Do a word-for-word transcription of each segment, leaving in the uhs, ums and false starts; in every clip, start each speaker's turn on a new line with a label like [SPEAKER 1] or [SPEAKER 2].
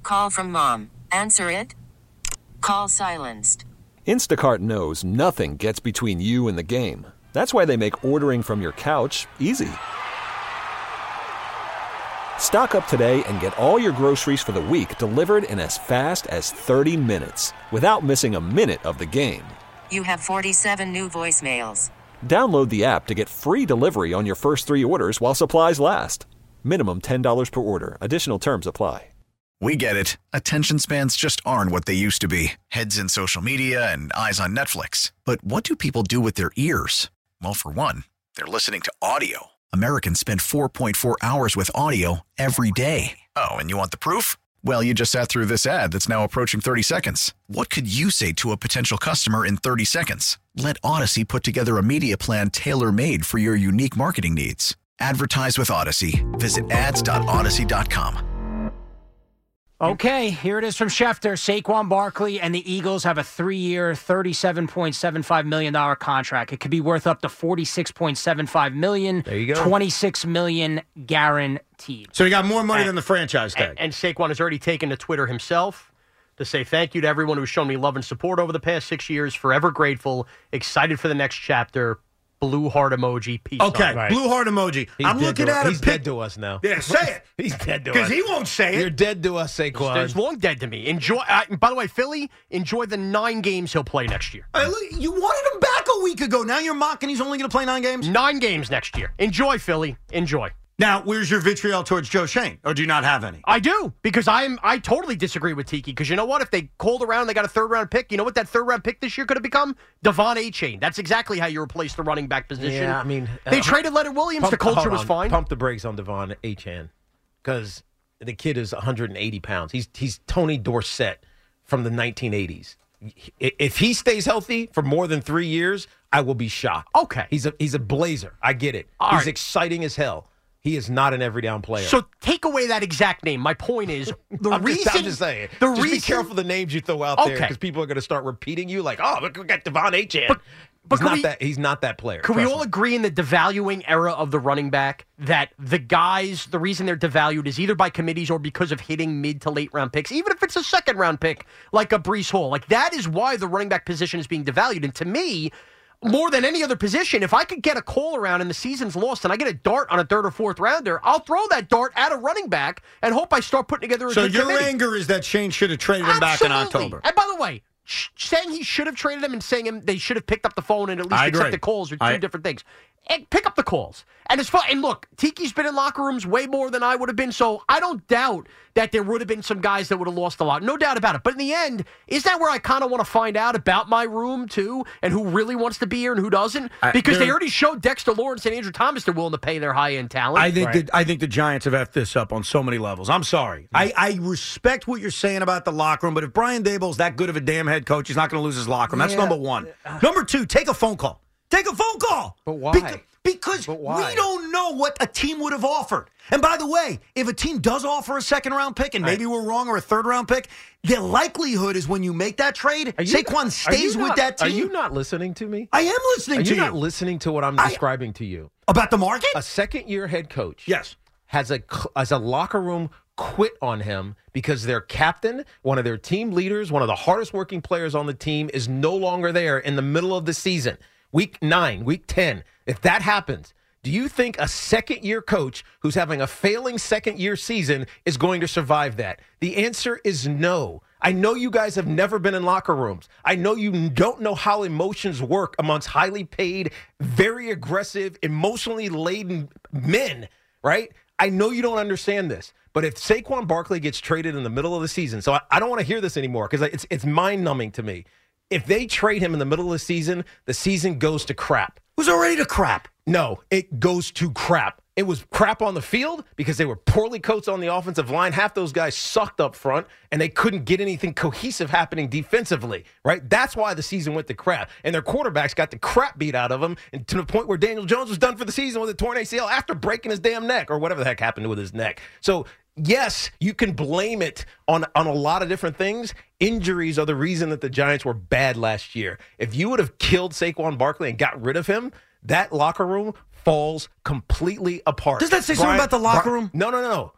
[SPEAKER 1] Call from mom. Answer it. Call silenced.
[SPEAKER 2] Instacart knows nothing gets between you and the game. That's why they make ordering from your couch easy. Stock up today and get all your groceries for the week delivered in as fast as thirty minutes without missing a minute of the game.
[SPEAKER 1] You have forty-seven new voicemails.
[SPEAKER 2] Download the app to get free delivery on your first three orders while supplies last. Minimum ten dollars per order. Additional terms apply.
[SPEAKER 3] We get it. Attention spans just aren't what they used to be. Heads in social media and eyes on Netflix. But what do people do with their ears? Well, for one, they're listening to audio. Americans spend four point four hours with audio every day. Oh, and you want the proof? Well, you just sat through this ad that's now approaching thirty seconds. What could you say to a potential customer in thirty seconds? Let Odyssey put together a media plan tailor-made for your unique marketing needs. Advertise with Odyssey. Visit ads dot odyssey dot com.
[SPEAKER 4] Okay, here it is from Schefter. Saquon Barkley and the Eagles have a three-year, thirty-seven point seven five million dollars contract. It could be worth up to forty-six point seven five million dollars.
[SPEAKER 5] There you go.
[SPEAKER 4] twenty-six million dollars guaranteed.
[SPEAKER 6] So he got more money
[SPEAKER 7] and,
[SPEAKER 6] than the franchise tag.
[SPEAKER 7] And, and Saquon has already taken to Twitter himself to say thank you to everyone who's shown me love and support over the past six years. Forever grateful. Excited for the next chapter. Blue heart emoji. Peace.
[SPEAKER 6] Okay,
[SPEAKER 7] right.
[SPEAKER 6] blue heart emoji.
[SPEAKER 5] He's
[SPEAKER 6] I'm looking
[SPEAKER 5] to,
[SPEAKER 6] at
[SPEAKER 5] He's
[SPEAKER 6] a pic-
[SPEAKER 5] dead to us now.
[SPEAKER 6] Yeah, say it.
[SPEAKER 5] He's dead to us.
[SPEAKER 6] Because he won't say it.
[SPEAKER 5] You're dead to us, Saquon.
[SPEAKER 7] He's long dead to me. Enjoy. Uh, by the way, Philly, enjoy the nine games he'll play next year.
[SPEAKER 6] Uh, you wanted him back a week ago. Now you're mocking he's only going to play nine games?
[SPEAKER 7] Nine games next year. Enjoy, Philly. Enjoy.
[SPEAKER 6] Now, where's your vitriol towards Joe Shane? Or do you not have any?
[SPEAKER 7] I do, because I'm I totally disagree with Tiki. Because you know what? If they called around and they got a third-round pick, you know what that third-round pick this year could have become? Devon Achane. That's exactly how you replace the running back position.
[SPEAKER 5] Yeah, I mean...
[SPEAKER 7] They
[SPEAKER 5] uh,
[SPEAKER 7] traded Leonard Williams.
[SPEAKER 5] Pump,
[SPEAKER 7] the culture was
[SPEAKER 5] on.
[SPEAKER 7] fine.
[SPEAKER 5] Pump the brakes on Devon Achane. Because the kid is one hundred eighty pounds. He's, he's Tony Dorsett from the nineteen eighties. If he stays healthy for more than three years, I will be shocked.
[SPEAKER 7] Okay.
[SPEAKER 5] He's a, he's a blazer. I get it.
[SPEAKER 7] All
[SPEAKER 5] he's
[SPEAKER 7] right.
[SPEAKER 5] exciting as hell. He is not an every down player.
[SPEAKER 7] So take away that exact name. My point is, the
[SPEAKER 5] I'm
[SPEAKER 7] reason...
[SPEAKER 5] Just, I'm just saying.
[SPEAKER 7] The
[SPEAKER 5] just
[SPEAKER 7] reason,
[SPEAKER 5] be careful the names you throw out there
[SPEAKER 7] Okay.
[SPEAKER 5] because people are going to start repeating you like, oh, look, we got Devon Achane.
[SPEAKER 7] But- But
[SPEAKER 5] he's,
[SPEAKER 7] can
[SPEAKER 5] not
[SPEAKER 7] we-
[SPEAKER 5] that, he's not that player.
[SPEAKER 7] Can we
[SPEAKER 5] Trust
[SPEAKER 7] all
[SPEAKER 5] me.
[SPEAKER 7] agree in the devaluing era of the running back that the guys, the reason they're devalued is either by committees or because of hitting mid to late round picks, even if it's a second round pick like a Breece Hall. Like, that is why the running back position is being devalued. And to me, more than any other position, if I could get a call around and the season's lost and I get a dart on a third or fourth rounder, I'll throw that dart at a running back and hope I start putting together a
[SPEAKER 6] So
[SPEAKER 7] good
[SPEAKER 6] your
[SPEAKER 7] committee.
[SPEAKER 6] anger is that Shane should have traded him back in
[SPEAKER 7] Absolutely.
[SPEAKER 6] October.
[SPEAKER 7] And by the way, sh- saying he should have traded him and saying him they should have picked up the phone and at least
[SPEAKER 6] I agree.
[SPEAKER 7] accepted calls are two
[SPEAKER 6] I-
[SPEAKER 7] different things. And pick up the calls. And it's fun. And look, Tiki's been in locker rooms way more than I would have been, so I don't doubt that there would have been some guys that would have lost a lot. No doubt about it. But in the end, is that where I kind of want to find out about my room, too, and who really wants to be here and who doesn't?
[SPEAKER 6] I-
[SPEAKER 7] Because they
[SPEAKER 6] there-
[SPEAKER 7] already showed Dexter Lawrence and Andrew Thomas they're willing to pay their high-end talent.
[SPEAKER 6] I think that I think the Giants have effed this up on so many levels. I'm sorry. I, I respect what you're saying about the locker room, but if Brian Daboll's that good of a damn head coach, he's not going to lose his locker room. That's
[SPEAKER 5] Yeah.
[SPEAKER 6] number one. Number two, take a phone call. Take a phone call.
[SPEAKER 5] But why?
[SPEAKER 6] Beca- because
[SPEAKER 5] But why?
[SPEAKER 6] we don't know what a team would have offered. And by the way, if a team does offer a second round pick, and maybe we're wrong, or a third round pick, the likelihood is when you make that trade,
[SPEAKER 5] Are you
[SPEAKER 6] Saquon
[SPEAKER 5] not- are
[SPEAKER 6] stays
[SPEAKER 5] you
[SPEAKER 6] with
[SPEAKER 5] not-
[SPEAKER 6] that team.
[SPEAKER 5] Are you not listening to me?
[SPEAKER 6] I am listening
[SPEAKER 5] Are
[SPEAKER 6] to
[SPEAKER 5] you
[SPEAKER 6] you.
[SPEAKER 5] not listening to what I'm
[SPEAKER 6] I-
[SPEAKER 5] describing to you?
[SPEAKER 6] About the market?
[SPEAKER 5] A second-year head coach
[SPEAKER 6] Yes.
[SPEAKER 5] has a as a locker room quit on him because their captain, one of their team leaders, one of the hardest working players on the team, is no longer there in the middle of the season. Week nine, week ten. If that happens, do you think a second-year coach who's having a failing second-year season is going to survive that? The answer is no. I know you guys have never been in locker rooms. I know you don't know how emotions work amongst highly paid, very aggressive, emotionally laden men, right? I know you don't understand this. But if Saquon Barkley gets traded in the middle of the season, so I, I don't want to hear this anymore because it's, it's mind-numbing to me. If they trade him in the middle of the season, the season goes to crap.
[SPEAKER 6] It was already to crap.
[SPEAKER 5] No, it goes to crap. It was crap on the field because they were poorly coached on the offensive line. Half those guys sucked up front, and they couldn't get anything cohesive happening defensively, right? That's why the season went to crap. And their quarterbacks got the crap beat out of them and to the point where Daniel Jones was done for the season with a torn A C L after breaking his damn neck or whatever the heck happened with his neck. So, yes, you can blame it on, on a lot of different things. Injuries are the reason that the Giants were bad last year. If you would have killed Saquon Barkley and got rid of him, that locker room falls completely apart.
[SPEAKER 6] Does that say something about the locker room?
[SPEAKER 5] No, no, no, no.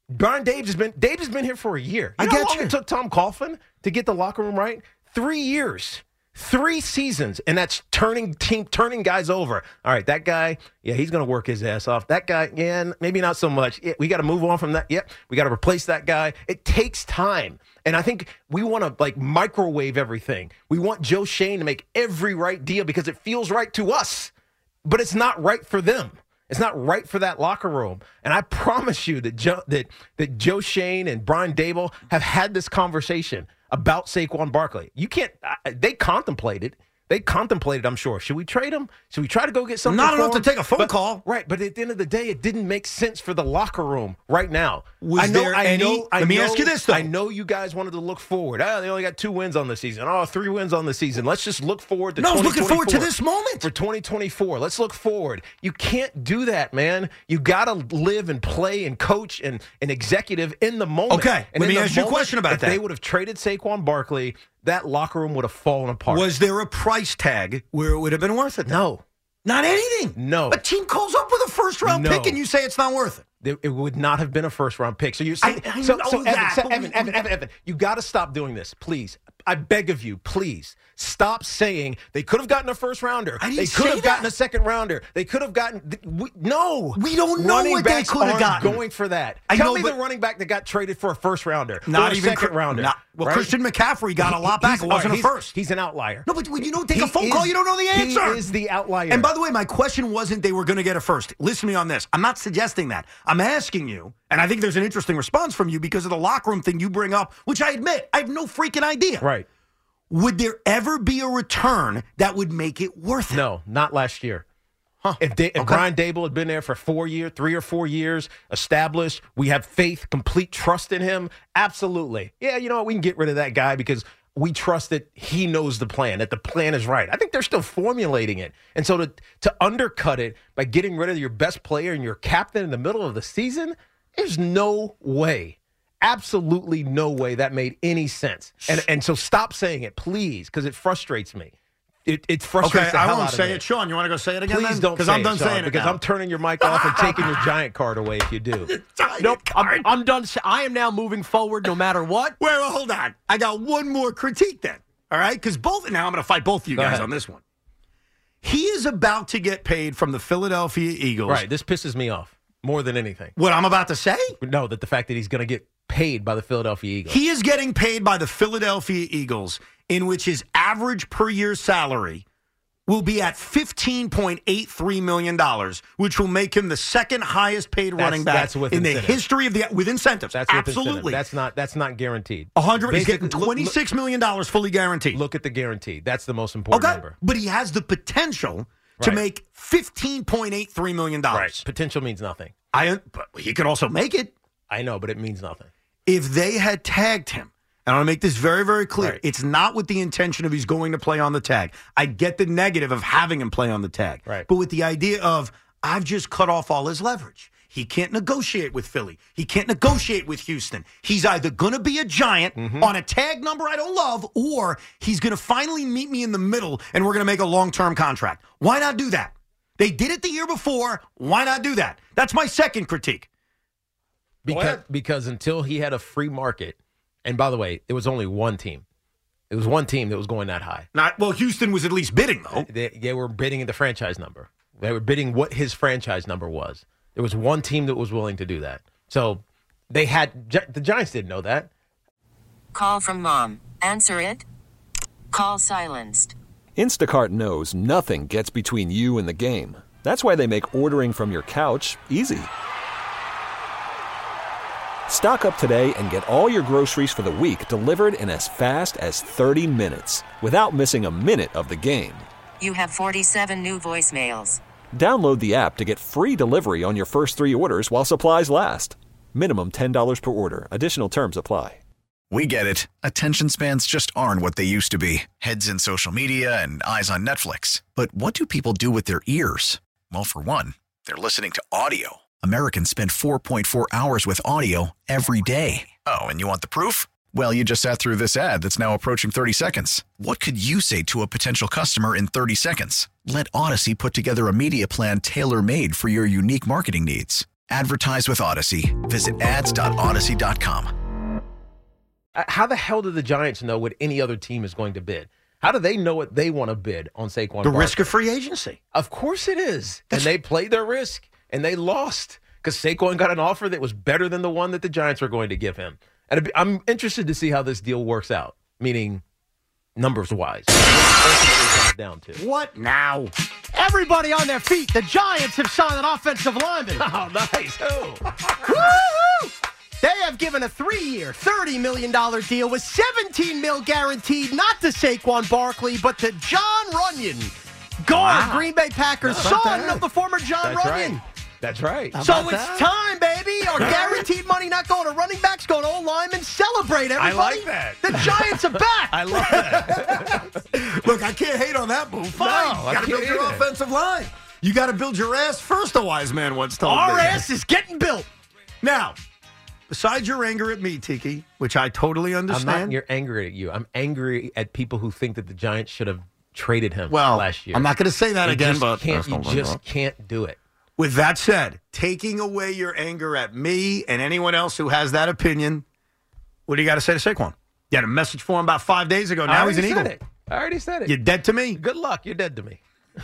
[SPEAKER 5] Brian Daboll has been Daboll has been here for a year. You
[SPEAKER 6] I
[SPEAKER 5] know
[SPEAKER 6] get
[SPEAKER 5] how long
[SPEAKER 6] you.
[SPEAKER 5] it took Tom Coughlin to get the locker room right? Three years. Three seasons, and that's turning team, turning guys over. All right, that guy, yeah, he's going to work his ass off. That guy, yeah, maybe not so much. Yeah, we got to move on from that. Yep, we got to replace that guy. It takes time, and I think we want to like microwave everything. We want Joe Schoen to make every right deal because it feels right to us, but it's not right for them. It's not right for that locker room. And I promise you that Joe, that that Joe Schoen and Brian Daboll have had this conversation about Saquon Barkley. You can't uh, – they contemplated. They contemplated, I'm sure. Should we trade him? Should we try to go get something
[SPEAKER 6] Not
[SPEAKER 5] for
[SPEAKER 6] enough
[SPEAKER 5] him?
[SPEAKER 6] to take a phone
[SPEAKER 5] But-
[SPEAKER 6] call.
[SPEAKER 5] Right, but at the end of the day, it didn't make sense for the locker room right now.
[SPEAKER 6] Was
[SPEAKER 5] I know,
[SPEAKER 6] there
[SPEAKER 5] I
[SPEAKER 6] any-
[SPEAKER 5] know, I
[SPEAKER 6] let me
[SPEAKER 5] know-
[SPEAKER 6] ask you this, though.
[SPEAKER 5] I know you guys wanted to look forward. Oh, they only got two wins on the season. Oh, three wins on the season. Let's just look forward to
[SPEAKER 6] No, I was looking forward to
[SPEAKER 5] twenty twenty-four.
[SPEAKER 6] this moment.
[SPEAKER 5] For twenty twenty-four. Let's look forward. You can't do that, man. You got to live and play and coach and, and executive in the moment.
[SPEAKER 6] Okay,
[SPEAKER 5] and
[SPEAKER 6] let
[SPEAKER 5] in
[SPEAKER 6] me
[SPEAKER 5] the
[SPEAKER 6] ask you a
[SPEAKER 5] moment,
[SPEAKER 6] question about
[SPEAKER 5] if
[SPEAKER 6] that.
[SPEAKER 5] they would have traded Saquon Barkley, that locker room would have fallen apart.
[SPEAKER 6] Was there a price tag where it would have been worth it?
[SPEAKER 5] No.
[SPEAKER 6] Not anything.
[SPEAKER 5] No.
[SPEAKER 6] A team calls up with a first-round
[SPEAKER 5] No.
[SPEAKER 6] pick and you say it's not worth it.
[SPEAKER 5] It it would not have been a first-round pick. So you're saying,
[SPEAKER 6] I- I
[SPEAKER 5] so,
[SPEAKER 6] know
[SPEAKER 5] so
[SPEAKER 6] that,
[SPEAKER 5] Evan, so
[SPEAKER 6] but
[SPEAKER 5] Evan,
[SPEAKER 6] we-
[SPEAKER 5] Evan, Evan, Evan, you got to stop doing this, please. I beg of you, please. Stop saying they could have gotten a first rounder.
[SPEAKER 6] I didn't
[SPEAKER 5] They could
[SPEAKER 6] say
[SPEAKER 5] have gotten
[SPEAKER 6] that.
[SPEAKER 5] a second rounder. They could have gotten th- we, no.
[SPEAKER 6] We don't know
[SPEAKER 5] Running
[SPEAKER 6] what they
[SPEAKER 5] backs
[SPEAKER 6] could have
[SPEAKER 5] aren't
[SPEAKER 6] gotten.
[SPEAKER 5] Going for that.
[SPEAKER 6] I
[SPEAKER 5] Tell
[SPEAKER 6] know,
[SPEAKER 5] me
[SPEAKER 6] but-
[SPEAKER 5] the running back that got traded for a first rounder,
[SPEAKER 6] Not
[SPEAKER 5] or a
[SPEAKER 6] even
[SPEAKER 5] second
[SPEAKER 6] Cr-
[SPEAKER 5] rounder.
[SPEAKER 6] not- well,
[SPEAKER 5] right?
[SPEAKER 6] Christian McCaffrey got a lot back.
[SPEAKER 5] He's-
[SPEAKER 6] It wasn't
[SPEAKER 5] all right,
[SPEAKER 6] a
[SPEAKER 5] he's-
[SPEAKER 6] first.
[SPEAKER 5] He's an outlier.
[SPEAKER 6] No, but when you don't take
[SPEAKER 5] He
[SPEAKER 6] a phone
[SPEAKER 5] is-
[SPEAKER 6] call, you don't know the answer.
[SPEAKER 5] He is the outlier.
[SPEAKER 6] And by the way, my question wasn't they were going to get a first. Listen to me on this. I'm not suggesting that. I'm asking you, and I think there's an interesting response from you because of the locker room thing you bring up, which I admit, I have no freaking idea.
[SPEAKER 5] right.
[SPEAKER 6] Would there ever be a return that would make it worth it?
[SPEAKER 5] No, not last year. If, da- if
[SPEAKER 6] Okay.
[SPEAKER 5] Brian Daboll had been there for four years, three or four years, established, we have faith, complete trust in him, absolutely. Yeah, you know what? We can get rid of that guy because we trust that he knows the plan, that the plan is right. I think they're still formulating it. And so to, to undercut it by getting rid of your best player and your captain in the middle of the season, there's no way. Absolutely no way that made any sense. And and so stop saying it, please, because it frustrates me. It, it frustrates
[SPEAKER 6] Okay,
[SPEAKER 5] the
[SPEAKER 6] I
[SPEAKER 5] hell
[SPEAKER 6] won't
[SPEAKER 5] out of
[SPEAKER 6] say
[SPEAKER 5] me.
[SPEAKER 6] it. Sean, you want to go say it again?
[SPEAKER 5] Please don't
[SPEAKER 6] Because
[SPEAKER 5] say
[SPEAKER 6] I'm done
[SPEAKER 5] it, Sean,
[SPEAKER 6] saying it
[SPEAKER 5] because
[SPEAKER 6] now.
[SPEAKER 5] I'm turning your mic off and taking your giant card away if you do.
[SPEAKER 7] Nope. I'm, I'm done. sa- I am now moving forward no matter what.
[SPEAKER 6] Wait, well, hold on. I got one more critique then. All right? Because both, now I'm going to fight both of you
[SPEAKER 5] Go
[SPEAKER 6] guys
[SPEAKER 5] ahead.
[SPEAKER 6] on this one. He is about to get paid from the Philadelphia Eagles.
[SPEAKER 5] Right, this pisses me off more than anything.
[SPEAKER 6] What I'm about to say?
[SPEAKER 5] No, that the fact that he's going to get paid by the Philadelphia Eagles.
[SPEAKER 6] He is getting paid by the Philadelphia Eagles, in which his average per year salary will be at fifteen point eight three million dollars, which will make him the second highest paid
[SPEAKER 5] That's-
[SPEAKER 6] running back
[SPEAKER 5] that's with
[SPEAKER 6] in the
[SPEAKER 5] incentive.
[SPEAKER 6] history of the with incentives.
[SPEAKER 5] That's with
[SPEAKER 6] Absolutely.
[SPEAKER 5] incentive. That's not that's not guaranteed.
[SPEAKER 6] one hundred He's
[SPEAKER 5] Basically,
[SPEAKER 6] getting
[SPEAKER 5] look-
[SPEAKER 6] twenty-six million dollars fully guaranteed.
[SPEAKER 5] Look at the guarantee. That's the most important
[SPEAKER 6] Okay,
[SPEAKER 5] number.
[SPEAKER 6] but he has the potential to
[SPEAKER 5] Right.
[SPEAKER 6] make fifteen point eight three million dollars.
[SPEAKER 5] Right. Potential means nothing.
[SPEAKER 6] I, but he could also make it
[SPEAKER 5] I know, but it means nothing.
[SPEAKER 6] if they had tagged him. And I want to make this very, very clear.
[SPEAKER 5] Right.
[SPEAKER 6] It's not with the intention of he's going to play on the tag. I get the negative of having him play on the tag.
[SPEAKER 5] Right.
[SPEAKER 6] But with the idea of, I've just cut off all his leverage. He can't negotiate with Philly. He can't negotiate with Houston. He's either going to be a giant
[SPEAKER 5] Mm-hmm.
[SPEAKER 6] on a tag number I don't love, or he's going to finally meet me in the middle and we're going to make a long-term contract. Why not do that? They did it the year before. Why not do that? That's my second critique.
[SPEAKER 5] Because
[SPEAKER 6] ahead.
[SPEAKER 5] because until he had a free market, and by the way, it was only one team. It was one team that was going that high.
[SPEAKER 6] Not well, Houston was at least bidding, though.
[SPEAKER 5] They, they were bidding at the franchise number. They were bidding what his franchise number was. There was one team that was willing to do that. So they had Gi- the Giants didn't know that.
[SPEAKER 1] Call from mom. Answer it. Call silenced.
[SPEAKER 2] Instacart knows nothing gets between you and the game. That's why they make ordering from your couch easy. Stock up today and get all your groceries for the week delivered in as fast as thirty minutes without missing a minute of the game.
[SPEAKER 1] You have forty-seven new voicemails.
[SPEAKER 2] Download the app to get free delivery on your first three orders while supplies last. Minimum ten dollars per order. Additional terms apply.
[SPEAKER 3] We get it. Attention spans just aren't what they used to be. Heads in social media and eyes on Netflix. But what do people do with their ears? Well, for one, they're listening to audio. Americans spend four point four hours with audio every day. Oh, and you want the proof? Well, you just sat through this ad that's now approaching thirty seconds. What could you say to a potential customer in thirty seconds? Let Odyssey put together a media plan tailor-made for your unique marketing needs. Advertise with Odyssey. Visit ads dot odyssey dot com.
[SPEAKER 5] Uh, How the hell do the Giants know what any other team is going to bid? How do they know what they want to bid on Saquon
[SPEAKER 6] The
[SPEAKER 5] Barkley?
[SPEAKER 6] risk of free agency.
[SPEAKER 5] Of course it is. And they played their risk, and they lost because Saquon got an offer that was better than the one that the Giants were going to give him. And it'd be- I'm interested to see how this deal works out, meaning numbers-wise. Down to.
[SPEAKER 6] What now?
[SPEAKER 7] Everybody on their feet. The Giants have signed an offensive lineman.
[SPEAKER 5] Oh, nice. Oh.
[SPEAKER 7] Woo-hoo! They have given a three-year, thirty million dollars deal with seventeen mil guaranteed, not to Saquon Barkley, but to John Runyon, guard,
[SPEAKER 6] Wow.
[SPEAKER 7] Green Bay Packers,
[SPEAKER 6] How about
[SPEAKER 7] son
[SPEAKER 6] that?
[SPEAKER 7] of the former John
[SPEAKER 5] That's
[SPEAKER 7] Runyon.
[SPEAKER 5] right. That's right.
[SPEAKER 7] So
[SPEAKER 6] about
[SPEAKER 7] it's
[SPEAKER 6] that?
[SPEAKER 7] time, baby. Our guaranteed money not going to running backs, going to old linemen. Celebrate, everybody.
[SPEAKER 5] like that.
[SPEAKER 7] The Giants are back.
[SPEAKER 5] I love that.
[SPEAKER 6] Look, I can't hate on that move. Fine.
[SPEAKER 5] No,
[SPEAKER 6] you
[SPEAKER 5] I
[SPEAKER 6] got to build
[SPEAKER 5] can't
[SPEAKER 6] your
[SPEAKER 5] either.
[SPEAKER 6] offensive line. You got to build your ass first, a wise man once told
[SPEAKER 7] Our
[SPEAKER 6] me.
[SPEAKER 7] ass is getting built.
[SPEAKER 6] Now, besides your anger at me, Tiki, which I totally
[SPEAKER 5] I'm
[SPEAKER 6] understand.
[SPEAKER 5] not you're angry at you. I'm angry at people who think that the Giants should have traded him
[SPEAKER 6] well,
[SPEAKER 5] last year.
[SPEAKER 6] I'm not going to say that
[SPEAKER 5] You
[SPEAKER 6] again,
[SPEAKER 5] just
[SPEAKER 6] but
[SPEAKER 5] can't, you just can't do it.
[SPEAKER 6] with that said, taking away your anger at me and anyone else who has that opinion, what do you got to say to Saquon? You had a message for him about five days ago.
[SPEAKER 5] I
[SPEAKER 6] Now he's an
[SPEAKER 5] already
[SPEAKER 6] Eagle.
[SPEAKER 5] said it. I already said it.
[SPEAKER 6] You're dead to me.
[SPEAKER 5] Good luck. You're dead to me.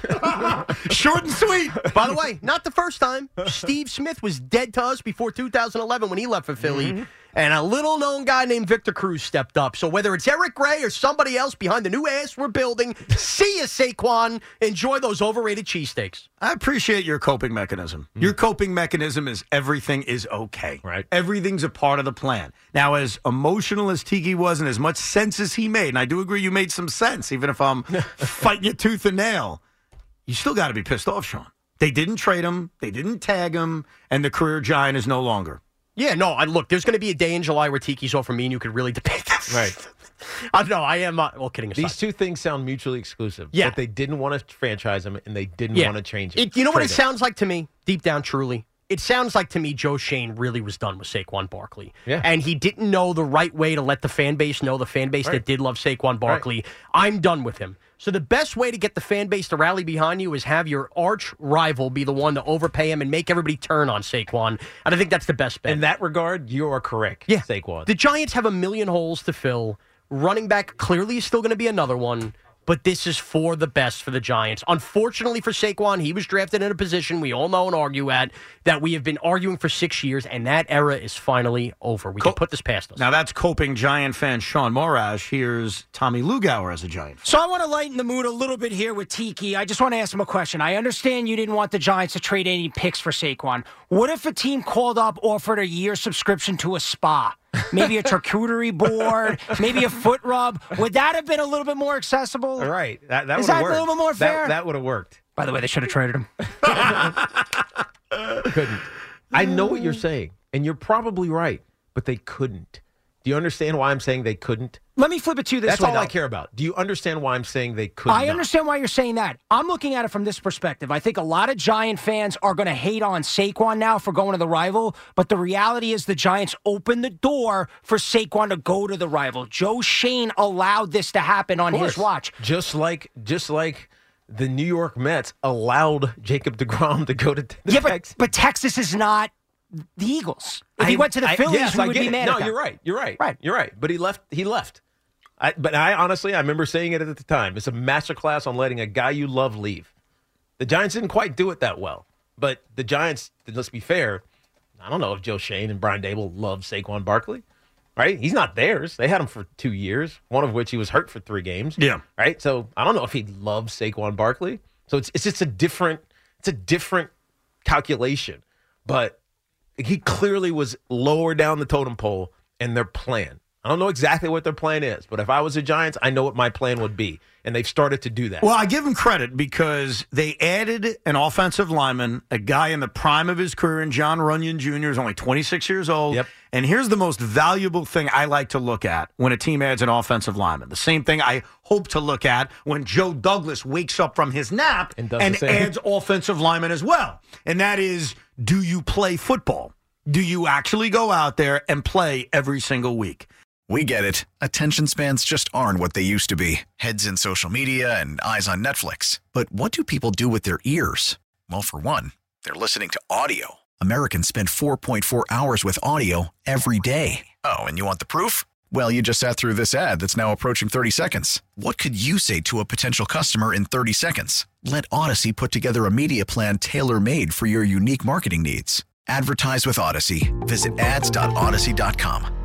[SPEAKER 6] Short and sweet.
[SPEAKER 7] By the way, not the first time. Steve Smith was dead to us before two thousand eleven when he left for Philly.
[SPEAKER 6] Mm-hmm.
[SPEAKER 7] And a little-known guy named Victor Cruz stepped up. So whether it's Eric Gray or somebody else behind the new ass we're building, see ya, Saquon. Enjoy those overrated cheesesteaks.
[SPEAKER 6] I appreciate your coping mechanism. Your coping mechanism is everything is okay.
[SPEAKER 5] Right.
[SPEAKER 6] Everything's a part of the plan. Now, as emotional as Tiki was and as much sense as he made, and I do agree you made some sense, even if I'm fighting you tooth and nail, you still got to be pissed off, Sean. They didn't trade him. They didn't tag him. And the career Giant is no longer.
[SPEAKER 7] Yeah, no, I look, there's going to be a day in July where Tiki's off for me and you could really debate this.
[SPEAKER 5] Right.
[SPEAKER 7] I know, I am, uh, well, kidding aside.
[SPEAKER 5] These two things sound mutually exclusive.
[SPEAKER 7] Yeah.
[SPEAKER 5] But they didn't want to franchise him, and they didn't
[SPEAKER 7] Yeah.
[SPEAKER 5] want to change it.
[SPEAKER 7] It, you know what it
[SPEAKER 5] Trade him.
[SPEAKER 7] sounds like to me, deep down, truly? It sounds like to me Joe Shane really was done with Saquon Barkley.
[SPEAKER 5] Yeah.
[SPEAKER 7] And he didn't know the right way to let the fan base know, the fan base
[SPEAKER 5] Right.
[SPEAKER 7] that did love Saquon Barkley. I'm done with him. So the best way to get the fan base to rally behind you is have your arch rival be the one to overpay him and make everybody turn on Saquon. And I think that's the best bet.
[SPEAKER 5] In that regard, you are correct,
[SPEAKER 7] Yeah.
[SPEAKER 5] Saquon.
[SPEAKER 7] The Giants have a million holes to fill. Running back clearly is still going to be another one, but this is for the best for the Giants. Unfortunately for Saquon, he was drafted in a position we all know and argue at that we have been arguing for six years, and that era is finally over. We
[SPEAKER 6] Co-
[SPEAKER 7] can put this past us.
[SPEAKER 6] Now, that's coping Giant fan Sean Morash. Here's Tommy Lugauer as a Giant fan.
[SPEAKER 4] So I want to lighten the mood a little bit here with Tiki. I just want to ask him a question. I understand you didn't want the Giants to trade any picks for Saquon. What if a team called up, offered a year subscription to a spa? Maybe a charcuterie board, maybe a foot rub. Would that have been a little bit more accessible?
[SPEAKER 5] All right. That, that
[SPEAKER 4] Is
[SPEAKER 5] would have
[SPEAKER 4] that a
[SPEAKER 5] worked.
[SPEAKER 4] little bit more
[SPEAKER 5] That-
[SPEAKER 4] fair?
[SPEAKER 5] That, would have worked.
[SPEAKER 4] By the way, they should have traded him.
[SPEAKER 5] Couldn't. I know what you're saying, and you're probably right, but they couldn't. Do you understand why I'm saying they couldn't?
[SPEAKER 4] Let me flip it to you this
[SPEAKER 5] That's
[SPEAKER 4] way,
[SPEAKER 5] all I
[SPEAKER 4] though.
[SPEAKER 5] care about. Do you understand why I'm saying they could
[SPEAKER 4] I
[SPEAKER 5] not?
[SPEAKER 4] understand why you're saying that. I'm looking at it from this perspective. I think a lot of Giant fans are going to hate on Saquon now for going to the rival, but the reality is the Giants opened the door for Saquon to go to the rival. Joe Shane allowed this to happen on his watch.
[SPEAKER 5] Just like, just like the New York Mets allowed Jacob deGrom to go to the
[SPEAKER 4] Yeah, but,
[SPEAKER 5] Texans.
[SPEAKER 4] but Texas is not the Eagles. If he
[SPEAKER 5] I-
[SPEAKER 4] went to the
[SPEAKER 5] I-
[SPEAKER 4] Phillies,
[SPEAKER 5] yes,
[SPEAKER 4] we
[SPEAKER 5] I
[SPEAKER 4] would
[SPEAKER 5] get
[SPEAKER 4] be
[SPEAKER 5] it.
[SPEAKER 4] mad
[SPEAKER 5] No,
[SPEAKER 4] at that.
[SPEAKER 5] you're right. You're right.
[SPEAKER 4] Right.
[SPEAKER 5] You're right. But he left. He left. I, but I honestly, I remember saying it at the time. It's a masterclass on letting a guy you love leave. The Giants didn't quite do it that well. But the Giants, let's be fair, I don't know if Joe Shane and Brian Dable love Saquon Barkley. Right? He's not theirs. They had him for two years, one of which he was hurt for three games.
[SPEAKER 6] Yeah.
[SPEAKER 5] Right? So I don't know if he loves Saquon Barkley. So it's it's just a different it's a different calculation. But he clearly was lower down the totem pole in their plan. I don't know exactly what their plan is, but if I was the Giants, I know what my plan would be. And they've started to do that.
[SPEAKER 6] Well, I give them credit because they added an offensive lineman, a guy in the prime of his career, and John Runyon Junior is only twenty-six years old.
[SPEAKER 5] Yep.
[SPEAKER 6] And here's the most valuable thing I like to look at when a team adds an offensive lineman. The same thing I hope to look at when Joe Douglas wakes up from his nap
[SPEAKER 5] And does
[SPEAKER 6] and
[SPEAKER 5] the same.
[SPEAKER 6] adds offensive lineman as well. And that is, do you play football? Do you actually go out there and play every single week?
[SPEAKER 3] We get it. Attention spans just aren't what they used to be. Heads in social media and eyes on Netflix. But what do people do with their ears? Well, for one, they're listening to audio. Americans spend four point four hours with audio every day. Oh, and you want the proof? Well, you just sat through this ad that's now approaching thirty seconds. What could you say to a potential customer in thirty seconds? Let Odyssey put together a media plan tailor-made for your unique marketing needs. Advertise with Odyssey. Visit ads dot odyssey dot com.